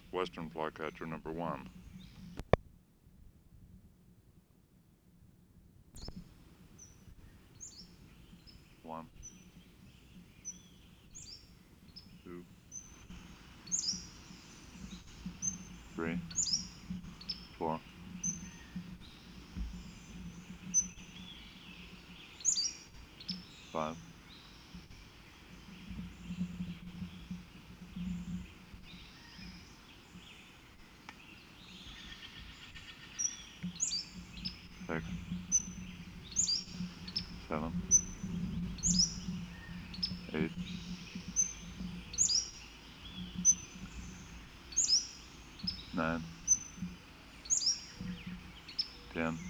Western flycatcher number 1. One, two, three, 4, 5, 6, 7, 8, 9, 10,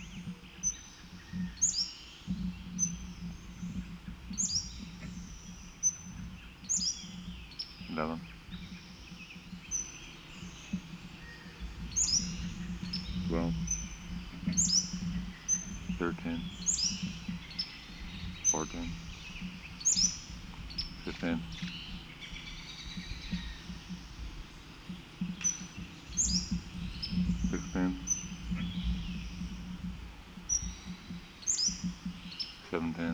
11, 12, 13, 14, 15, 16, 17,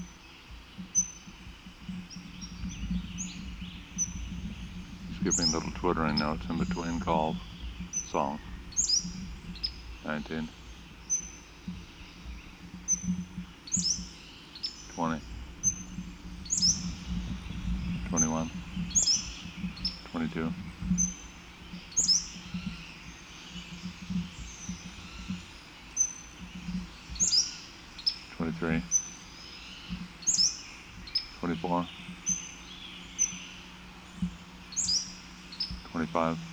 skipping little twittering notes in between calls, song, 19, 20, 21, 22, 23, 24, 25,